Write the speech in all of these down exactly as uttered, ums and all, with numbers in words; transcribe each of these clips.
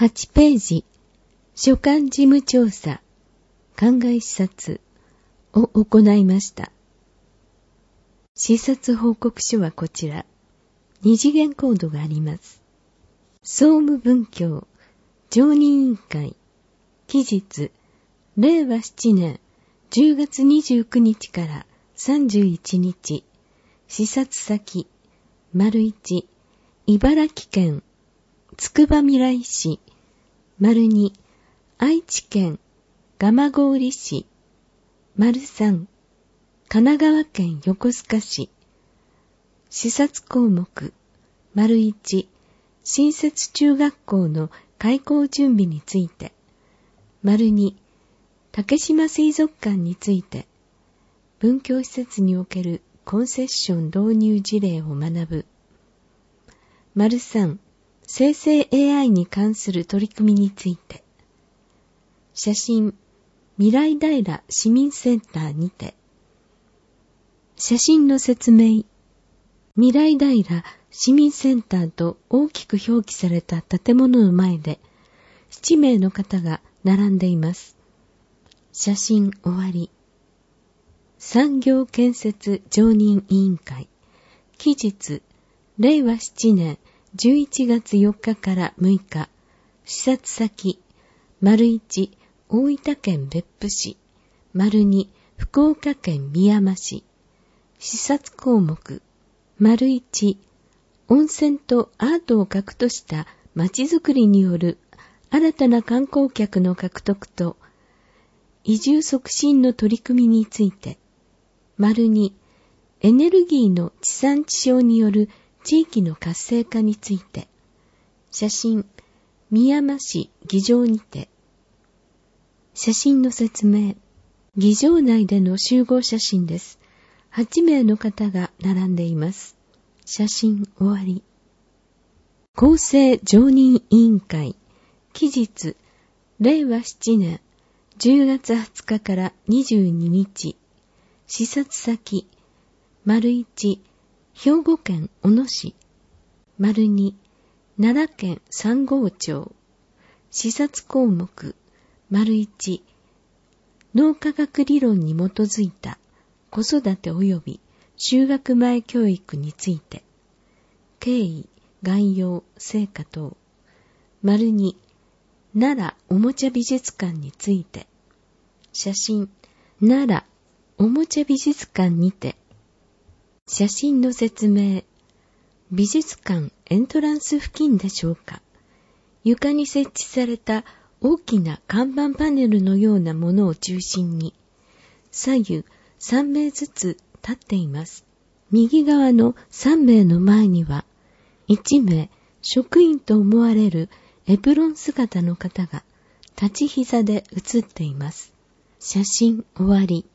はちページ、所管事務調査、灌漑視察を行いました。視察報告書はこちら、二次元コードがあります。総務文教、常任委員会、期日、れいわななねんじゅうがつにじゅうくにちからさんじゅういちにち、視察先、丸一、茨城県、つくばみらい市、丸二、愛知県、蒲郡市、丸三、神奈川県横須賀市、視察項目、丸一、新設中学校の開校準備について、丸二、竹島水族館について、文教施設におけるコンセッション導入事例を学ぶ。丸三、生成 エーアイ に関する取り組みについて。写真、未来平市民センターにて。写真の説明。未来平市民センターと大きく表記された建物の前で、ななめいの方が並んでいます。写真終わり。産業建設常任委員会、期日、れいわななねんじゅういちがつよっかからむいか、視察先、丸一、大分県別府市、丸二、福岡県みやま市、視察項目、丸一、温泉とアートを核としたまちづくりによる新たな観光客の獲得と移住促進の取り組みについて、丸二、エネルギーの地産地消による地域の活性化について、写真、みやま市議場にて。写真の説明、議場内での集合写真です。はちめいの方が並んでいます。写真終わり。構成常任委員会、期日、れいわななねんじゅうがつはつかからにじゅうににち、視察先、丸一、兵庫県小野市、丸二、奈良県三郷町、視察項目、丸一、脳科学理論に基づいた子育て及び就学前教育について、経緯、概要、成果等、丸二、奈良おもちゃ美術館について、写真、奈良おもちゃ美術館にて、写真の説明、美術館エントランス付近でしょうか。床に設置された大きな看板パネルのようなものを中心に、左右さんめいずつ立っています。右側のさんめいの前には、いちめい職員と思われるエプロン姿の方が立ち膝で写っています。写真終わり。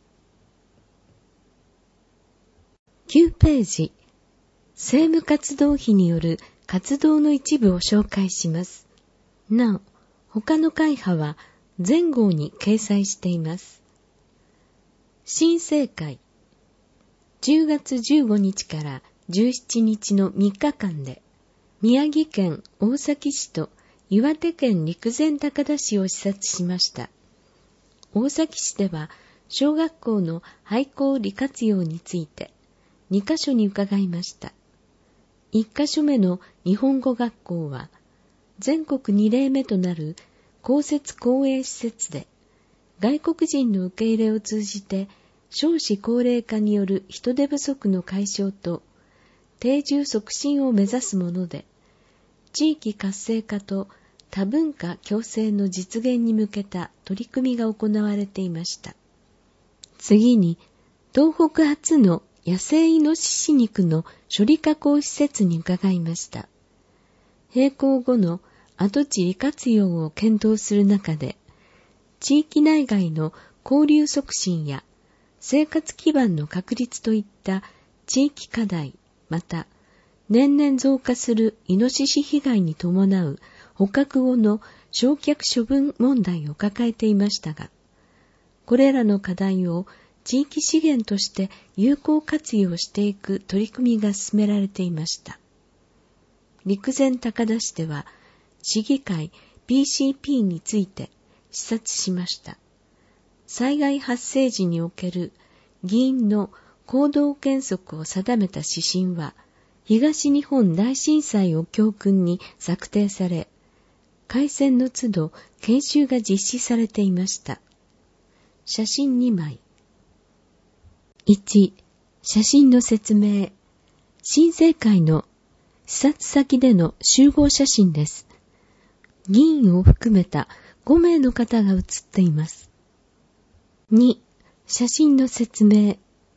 きゅうページ、政務活動費による活動の一部を紹介します。なお、他の会派は前号に掲載しています。新政会、じゅうがつじゅうごにちからじゅうしちにちのみっかかんで、宮城県大崎市と岩手県陸前高田市を視察しました。大崎市では、小学校の廃校利活用について、にかしょに伺いました。いっかしょめの日本語学校は、全国にれいめとなる公設公営施設で、外国人の受け入れを通じて、少子高齢化による人手不足の解消と、定住促進を目指すもので、地域活性化と多文化共生の実現に向けた取り組みが行われていました。次に、東北初の野生イノシシ肉の処理加工施設に伺いました。閉校後の跡地利活用を検討する中で、地域内外の交流促進や生活基盤の確立といった地域課題、また年々増加するイノシシ被害に伴う捕獲後の焼却処分問題を抱えていましたが、これらの課題を地域資源として有効活用していく取り組みが進められていました。陸前高田市では、市議会ピーシーピー について視察しました。災害発生時における議員の行動原則を定めた指針は、東日本大震災を教訓に策定され、開戦の都度研修が実施されていました。写真にまい。いち、写真の説明。新政会の視察先での集合写真です。議員を含めたごめいの方が写っています。に、写真の説明。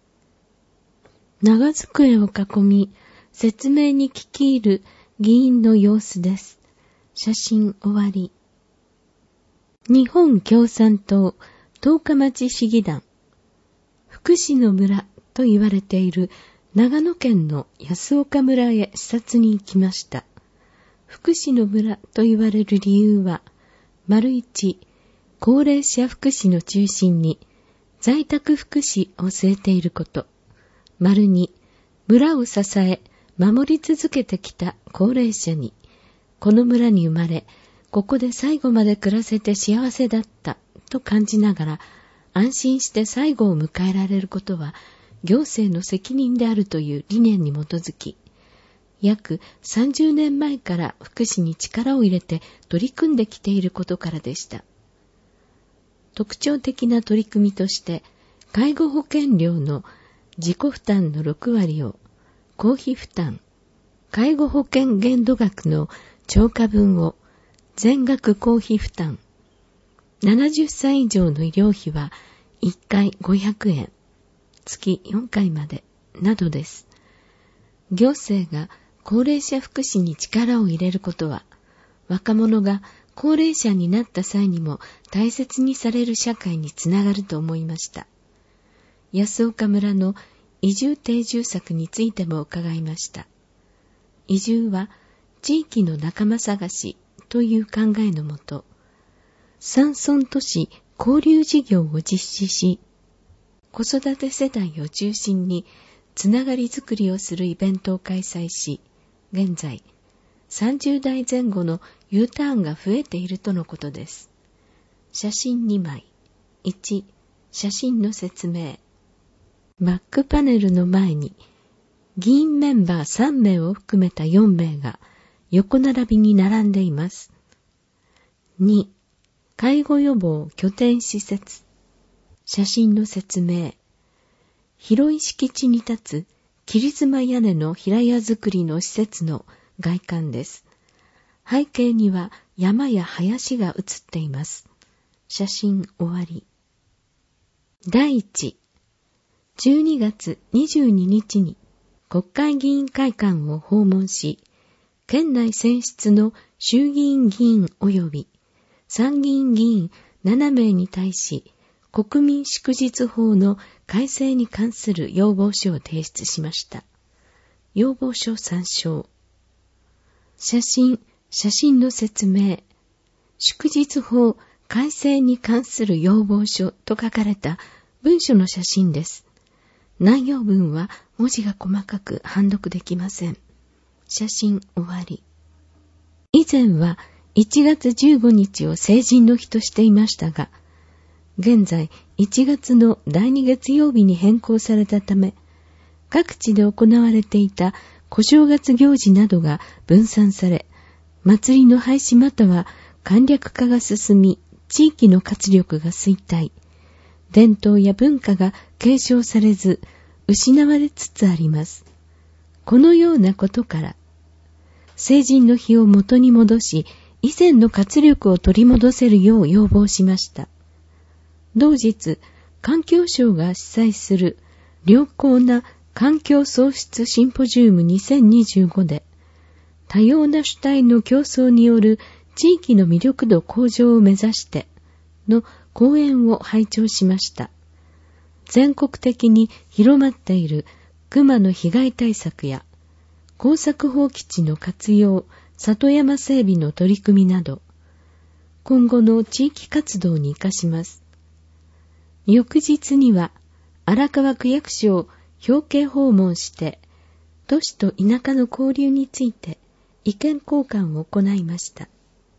長机を囲み、説明に聞き入る議員の様子です。写真終わり。日本共産党十日町市議団、福祉の村と言われている長野県の安岡村へ視察に行きました。福祉の村と言われる理由は、丸一、高齢者福祉の中心に在宅福祉を据えていること。丸二、村を支え、守り続けてきた高齢者に、この村に生まれ、ここで最後まで暮らせて幸せだったと感じながら、安心して最後を迎えられることは、行政の責任であるという理念に基づき、約さんじゅうねんまえから福祉に力を入れて取り組んできていることからでした。特徴的な取り組みとして、介護保険料の自己負担のろくわりを公費負担、介護保険限度額の超過分を全額公費負担、ななじゅっさい以上の医療費はいっかいごひゃくえん、月よんかいまで、などです。行政が高齢者福祉に力を入れることは、若者が高齢者になった際にも大切にされる社会につながると思いました。安岡村の移住定住策についても伺いました。移住は地域の仲間探しという考えのもと、山村都市交流事業を実施し、子育て世代を中心につながりづくりをするイベントを開催し、現在さんじゅうだいぜん後の U ターンが増えているとのことです。写真にまい。いち、写真の説明。バックパネルの前に議員メンバーさんめいを含めたよんめいが横並びに並んでいます。に、介護予防拠点施設。写真の説明。広い敷地に立つ切妻屋根の平屋造りの施設の外観です。背景には山や林が写っています。写真終わり。だいいち、じゅうにがつにじゅうににちに国会議員会館を訪問し、県内選出の衆議院議員及び参議院議員ななめいに対し、国民祝日法の改正に関する要望書を提出しました。要望書参照。写真、写真の説明。祝日法改正に関する要望書と書かれた文書の写真です。内容文は文字が細かく判読できません。写真終わり。以前はいちがつじゅうごにちを成人の日としていましたが、現在いちがつのだいに月曜日に変更されたため、各地で行われていた小正月行事などが分散され、祭りの廃止または簡略化が進み、地域の活力が衰退、伝統や文化が継承されず、失われつつあります。このようなことから、成人の日を元に戻し、以前の活力を取り戻せるよう要望しました。同日、環境省が主催する良好な環境創出シンポジウムにせんにじゅうごで、多様な主体の競争による地域の魅力度向上を目指しての講演を拝聴しました。全国的に広まっている熊の被害対策や耕作放棄地の活用、里山整備の取り組みなど、今後の地域活動に生かします。翌日には荒川区役所を表敬訪問して、都市と田舎の交流について意見交換を行いました。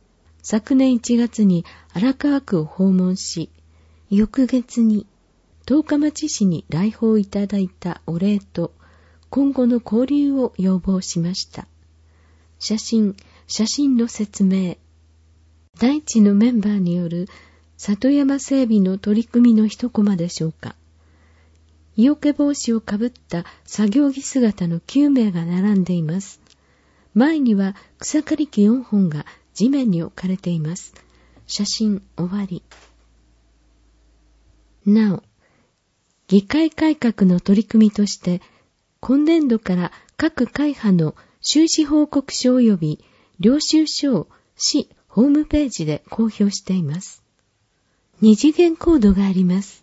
昨年いちがつに荒川区を訪問し、翌月に十日町市に来訪いただいたお礼と今後の交流を要望しました。写真、写真の説明。第一のメンバーによる里山整備の取り組みの一コマでしょうか。日よけ帽子をかぶった作業着姿のきゅうめいが並んでいます。前には草刈り機よんほんが地面に置かれています。写真終わり。なお、議会改革の取り組みとして、今年度から各会派の収支報告書及び領収書を市ホームページで公表しています。二次元コードがあります。